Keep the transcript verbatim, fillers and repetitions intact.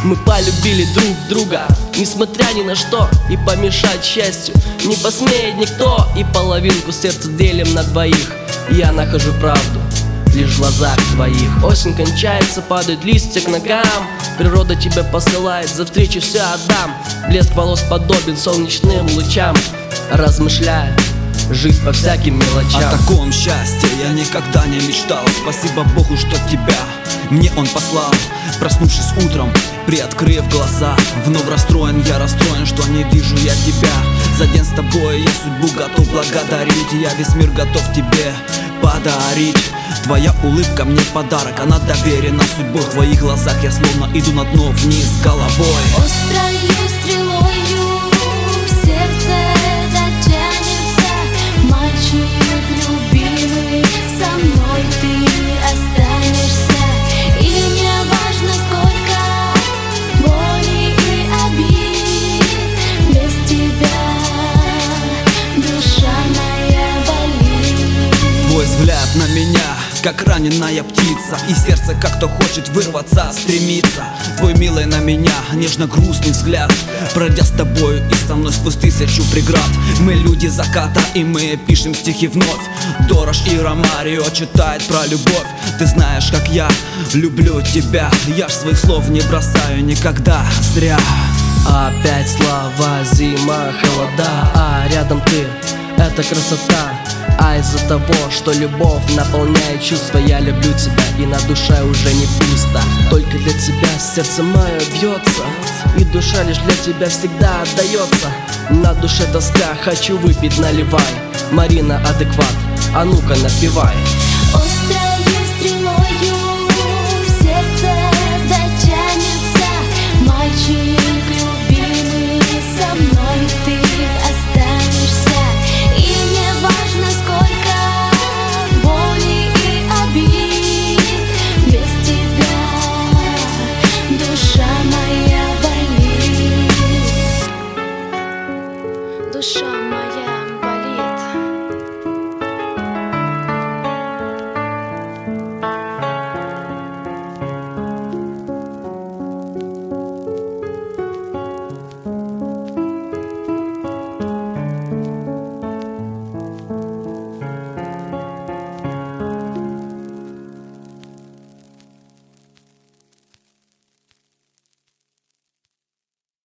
Мы полюбили друг друга, несмотря ни на что, и помешать счастью не посмеет никто. И половинку сердца делим на двоих. Я нахожу правду лишь в глазах твоих. Осень кончается, падают листья к ногам. Природа тебя посылает, за встречу все отдам. Блеск волос подобен солнечным лучам. Размышляя, жизнь по всяким мелочам. О таком счастье я никогда не мечтал. Спасибо Богу, что тебя мне он послал. Проснувшись утром, приоткрыв глаза, вновь расстроен, я расстроен, что не вижу я тебя. За день с тобой я судьбу готов благодарить. Я весь мир готов тебе подарить. Твоя улыбка мне подарок, она доверена судьбой. В твоих глазах я словно иду на дно вниз головой. Острою стрелою в сердце дотянешься, мальчик любимый, со мной ты останешься. И не важно сколько боли и обид, без тебя душа моя болит. Твой взгляд на меня как раненая птица, и сердце, как кто хочет вырваться, стремится. Твой милый на меня нежно-грустный взгляд, пройдя с тобою и со мной сквозь тысячу преград. Мы люди заката, и мы пишем стихи вновь. Дорож и Ромарио читает про любовь. Ты знаешь, как я люблю тебя, я ж своих слов не бросаю никогда зря. Опять слова, зима, холода, а рядом ты, это красота. А из-за того, что любовь наполняет чувства, я люблю тебя, и на душе уже не пусто. Только для тебя сердце мое бьется, и душа лишь для тебя всегда отдается. На душе тоска, хочу выпить, наливай. Марина, адекват, а ну-ка напевай. Острая